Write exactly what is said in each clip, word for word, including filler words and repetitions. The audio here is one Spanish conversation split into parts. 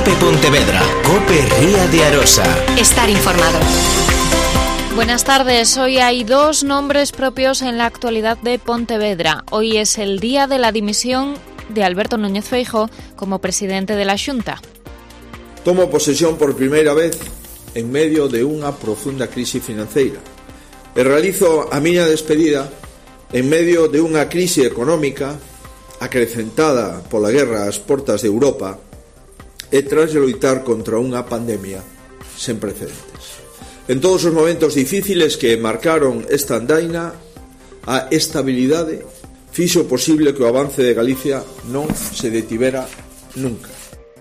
COPE Pontevedra, COPE Ría de Arosa. Estar informado. Buenas tardes. Hoy hay dos nombres propios en la actualidad de Pontevedra. Hoy es el día de la dimisión de Alberto Núñez Feijóo como presidente de la Xunta. Tomo posesión por primeira vez en medio de unha profunda crise financeira e realizo a miña despedida en medio de unha crise económica acrecentada pola guerra ás portas de Europa e tras de loitar contra unha pandemia sen precedentes. En todos os momentos difíciles que marcaron esta andaina, a estabilidade fixo posible que o avance de Galicia non se detivera nunca.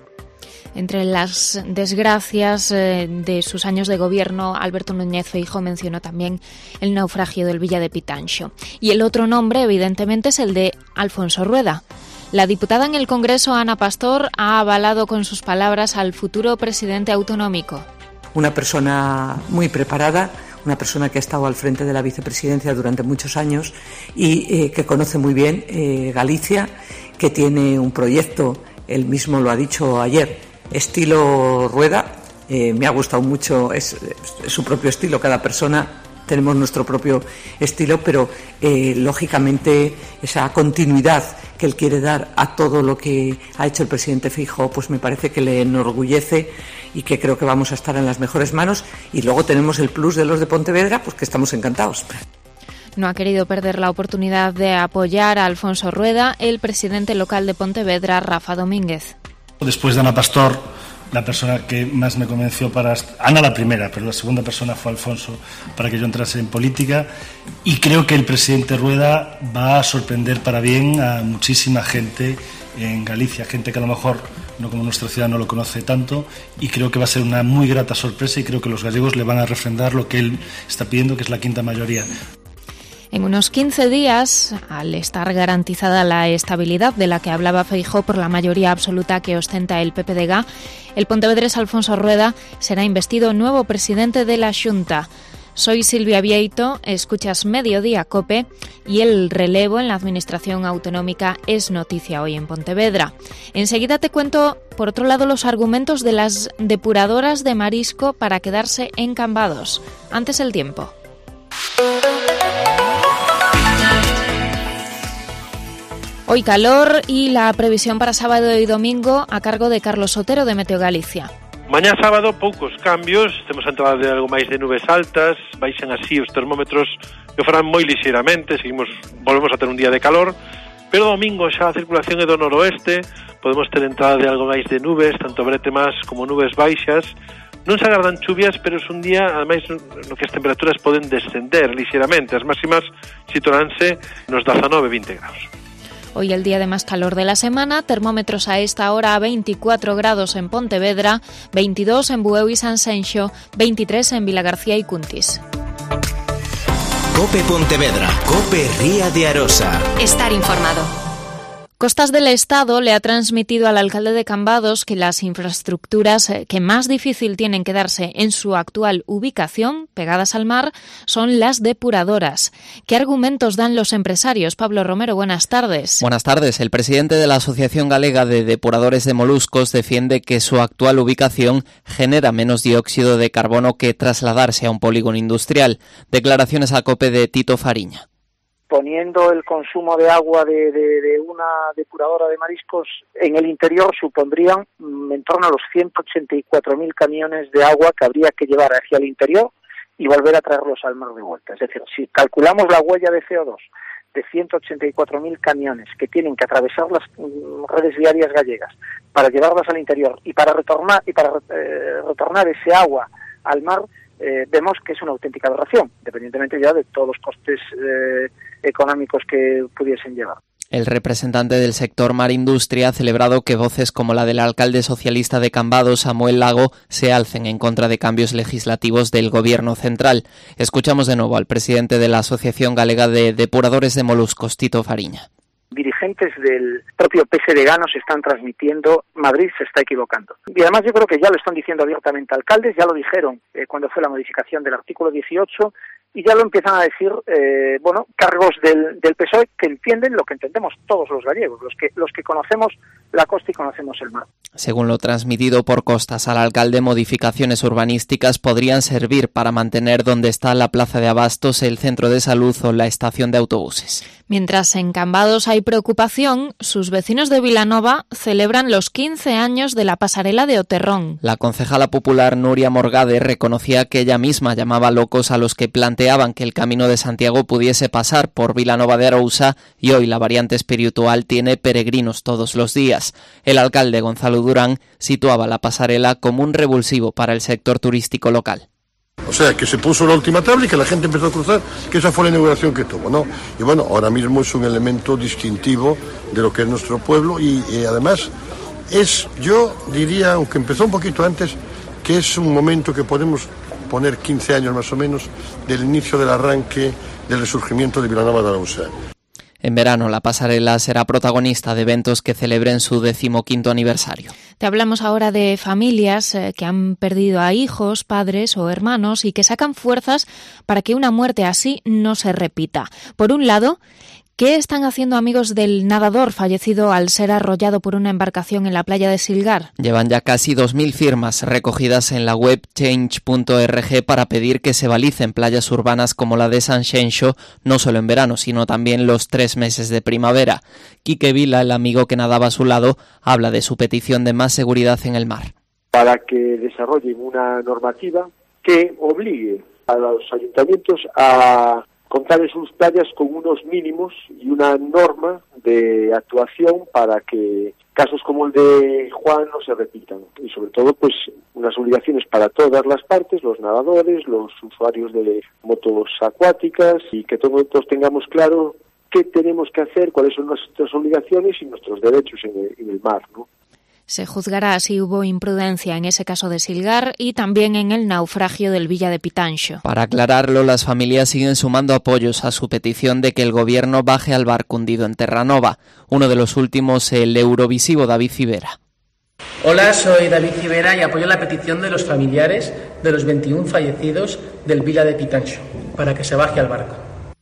Entre las desgracias eh, de sus años de gobierno, Alberto Núñez Feijóo mencionó también el naufragio del Villa de Pitanxo. Y el otro nombre, evidentemente, es el de Alfonso Rueda. La diputada en el Congreso, Ana Pastor, ha avalado con sus palabras al futuro presidente autonómico. Una persona muy preparada, una persona que ha estado al frente de la vicepresidencia durante muchos años y eh, que conoce muy bien eh, Galicia, que tiene un proyecto, él mismo lo ha dicho ayer, estilo Rueda. Eh, me ha gustado mucho, es, es su propio estilo, cada persona tenemos nuestro propio estilo, pero eh, lógicamente esa continuidad que él quiere dar a todo lo que ha hecho el presidente Feijóo, pues me parece que le enorgullece y que creo que vamos a estar en las mejores manos. Y luego tenemos el plus de los de Pontevedra, pues que estamos encantados. No ha querido perder la oportunidad de apoyar a Alfonso Rueda el presidente local de Pontevedra, Rafa Domínguez. Después de Ana Pastor, la persona que más me convenció para... Ana la primera, pero la segunda persona fue Alfonso, para que yo entrase en política. Y creo que el presidente Rueda va a sorprender para bien a muchísima gente en Galicia, gente que a lo mejor, no como nuestra ciudad, no lo conoce tanto, y creo que va a ser una muy grata sorpresa y creo que los gallegos le van a refrendar lo que él está pidiendo, que es la quinta mayoría. En unos quince días, al estar garantizada la estabilidad de la que hablaba Feijóo por la mayoría absoluta que ostenta el P P D G, el pontevedrés Alfonso Rueda será investido nuevo presidente de la Xunta. Soy Silvia Vieito, escuchas Mediodía COPE y el relevo en la administración autonómica es noticia hoy en Pontevedra. Enseguida te cuento, por otro lado, los argumentos de las depuradoras de marisco para quedarse en Cambados. Antes el tiempo. Hoy calor y la previsión para sábado y domingo a cargo de Carlos Sotero de Meteo Galicia. Mañá sábado poucos cambios, temos a entrada de algo máis de nubes altas, baixan así os termómetros que farán moi lixeiramente, seguimos, volvemos a ter un día de calor, pero domingo xa a circulación é do noroeste, podemos ter entrada de algo máis de nubes, tanto bretemas como nubes baixas. Non se agardan chuvias, pero é un día, ademais, no que as temperaturas poden descender lixeiramente, as máximas situaránse nos dezanove a vinte graus. Hoy el día de más calor de la semana, termómetros a esta hora a veinticuatro grados en Pontevedra, veintidós en Bueu y Sanxenxo, veintitrés en Vilagarcía y Cuntis. COPE Pontevedra, COPE Ría de Arosa. Estar informado. Costas del Estado le ha transmitido al alcalde de Cambados que las infraestructuras que más difícil tienen que darse en su actual ubicación, pegadas al mar, son las depuradoras. ¿Qué argumentos dan los empresarios? Pablo Romero, buenas tardes. Buenas tardes. El presidente de la Asociación Galega de Depuradores de Moluscos defiende que su actual ubicación genera menos dióxido de carbono que trasladarse a un polígono industrial. Declaraciones a COPE de Tito Fariña. Poniendo el consumo de agua de, de, de una depuradora de mariscos en el interior supondrían mm, en torno a los ciento ochenta y cuatro mil camiones de agua que habría que llevar hacia el interior y volver a traerlos al mar de vuelta. Es decir, si calculamos la huella de C O dos de ciento ochenta y cuatro mil camiones que tienen que atravesar las mm, redes viarias gallegas para llevarlas al interior y para retornar y para eh, retornar ese agua al mar, eh, vemos que es una auténtica aberración, independientemente ya de todos los costes eh, económicos que pudiesen llevar. El representante del sector mar industria ha celebrado que voces como la del alcalde socialista de Cambados, Samuel Lago, se alcen en contra de cambios legislativos del gobierno central. Escuchamos de nuevo al presidente de la Asociación Galega de Depuradores de Moluscos, Tito Fariña. Dirigentes del propio P S D G nos están transmitiendo Madrid se está equivocando. Y además yo creo que ya lo están diciendo abiertamente alcaldes, ya lo dijeron eh, cuando fue la modificación del artículo dieciocho, y ya lo empiezan a decir, eh, bueno, cargos del, del P S O E que entienden lo que entendemos todos los gallegos, los que, los que conocemos la costa y conocemos el mar. Según lo transmitido por Costas al alcalde, modificaciones urbanísticas podrían servir para mantener donde está la plaza de abastos, el centro de salud o la estación de autobuses. Mientras en Cambados hay preocupación, sus vecinos de Vilanova celebran los quince años de la pasarela de Oterrón. La concejala popular Nuria Morgade reconocía que ella misma llamaba locos a los que planteaban que el Camino de Santiago pudiese pasar por Vilanova de Arousa, y hoy la variante espiritual tiene peregrinos todos los días. El alcalde Gonzalo Durán situaba la pasarela como un revulsivo para el sector turístico local. O sea, que se puso la última tabla y que la gente empezó a cruzar, que esa fue la inauguración que tuvo, ¿no? Y bueno, ahora mismo es un elemento distintivo de lo que es nuestro pueblo y, y además es, yo diría, aunque empezó un poquito antes, que es un momento que podemos poner quince años más o menos del inicio del arranque del resurgimiento de Vilanova de Arousa. En verano, la pasarela será protagonista de eventos que celebren su decimoquinto aniversario. Te hablamos ahora de familias eh, que han perdido a hijos, padres o hermanos y que sacan fuerzas para que una muerte así no se repita. Por un lado, ¿qué están haciendo amigos del nadador fallecido al ser arrollado por una embarcación en la playa de Silgar? Llevan ya casi dos mil firmas recogidas en la web change punto org para pedir que se balicen playas urbanas como la de San Xenxo, no solo en verano, sino también los tres meses de primavera. Quique Vila, el amigo que nadaba a su lado, habla de su petición de más seguridad en el mar. Para que desarrollen una normativa que obligue a los ayuntamientos a contar en sus playas con unos mínimos y una norma de actuación para que casos como el de Juan no se repitan. Y sobre todo, pues, unas obligaciones para todas las partes, los nadadores, los usuarios de motos acuáticas, y que todos tengamos claro qué tenemos que hacer, cuáles son nuestras obligaciones y nuestros derechos en el, en el mar, ¿no? Se juzgará si hubo imprudencia en ese caso de Silgar y también en el naufragio del Villa de Pitanxo. Para aclararlo, las familias siguen sumando apoyos a su petición de que el gobierno baje al barco hundido en Terranova. Uno de los últimos, el eurovisivo David Civera. Hola, soy David Civera y apoyo la petición de los familiares de los veintiún fallecidos del Villa de Pitanxo para que se baje al barco.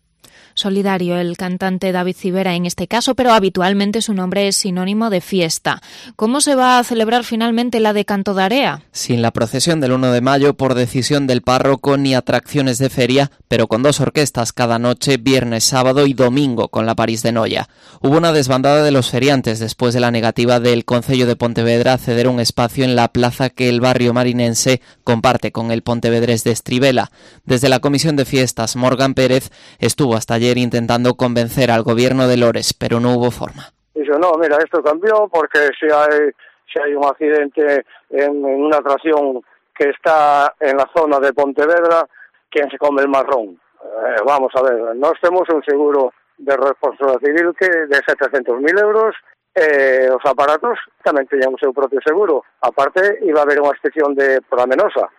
Solidario el cantante David Civera en este caso, pero habitualmente su nombre es sinónimo de fiesta. ¿Cómo se va a celebrar finalmente la de Cantodarea? Sin la procesión del uno de mayo por decisión del párroco ni atracciones de feria, pero con dos orquestas cada noche, viernes, sábado y domingo con la París de Noia. Hubo una desbandada de los feriantes después de la negativa del Concello de Pontevedra a ceder un espacio en la plaza que el barrio marinense comparte con el pontevedrés de Estribela. Desde la Comisión de Fiestas, Morgan Pérez estuvo hasta ayer intentando convencer al gobierno de Lores, pero no hubo forma. Dice, no, mira, esto cambió porque si hay, si hay un accidente en, en una atracción que está en la zona de Pontevedra, ¿quién se come el marrón? Eh, vamos a ver, nos tenemos un seguro de responsabilidad civil que de setecientos mil euros, eh, los aparatos también tenían su propio seguro. Aparte, iba a haber una excepción de por la Menosa.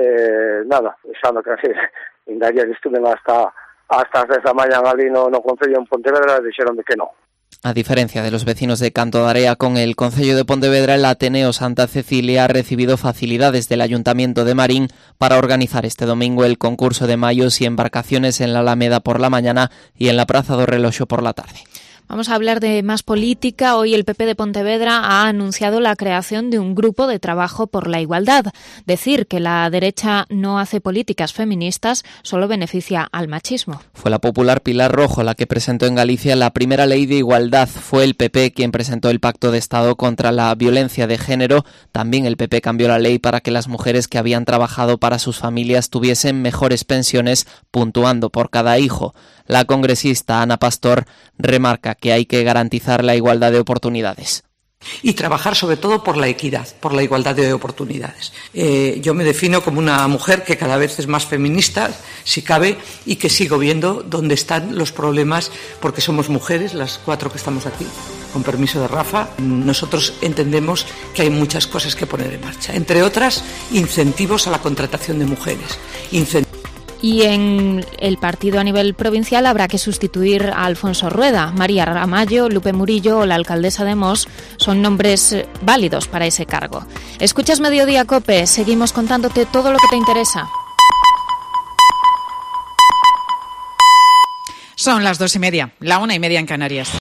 Eh, nada, pensando que así, en ayer estuve hasta hasta esta mañana ali no, no Concello en Pontevedra, dixeron de que no. A diferencia de los vecinos de Cantodarea, con el Concello de Pontevedra, el Ateneo Santa Cecilia ha recibido facilidades del Ayuntamiento de Marín para organizar este domingo el concurso de mayos y embarcaciones en la Alameda por la mañana y en la Praza do Reloxo por la tarde. Vamos a hablar de más política. Hoy el P P de Pontevedra ha anunciado la creación de un grupo de trabajo por la igualdad. Decir que la derecha no hace políticas feministas solo beneficia al machismo. Fue la popular Pilar Rojo la que presentó en Galicia la primera ley de igualdad. Fue el P P quien presentó el Pacto de Estado contra la violencia de género. También el P P cambió la ley para que las mujeres que habían trabajado para sus familias tuviesen mejores pensiones, puntuando por cada hijo. La congresista Ana Pastor remarca que hay que garantizar la igualdad de oportunidades. Y trabajar sobre todo por la equidad, por la igualdad de oportunidades. Eh, yo me defino como una mujer que cada vez es más feminista, si cabe, y que sigo viendo dónde están los problemas, porque somos mujeres, las cuatro que estamos aquí. Con permiso de Rafa, nosotros entendemos que hay muchas cosas que poner en marcha. Entre otras, incentivos a la contratación de mujeres. Incent- Y en el partido a nivel provincial habrá que sustituir a Alfonso Rueda. María Ramallo, Lupe Murillo o la alcaldesa de Mos son nombres válidos para ese cargo. Escuchas Mediodía COPE, seguimos contándote todo lo que te interesa. Son las dos y media, la una y media en Canarias.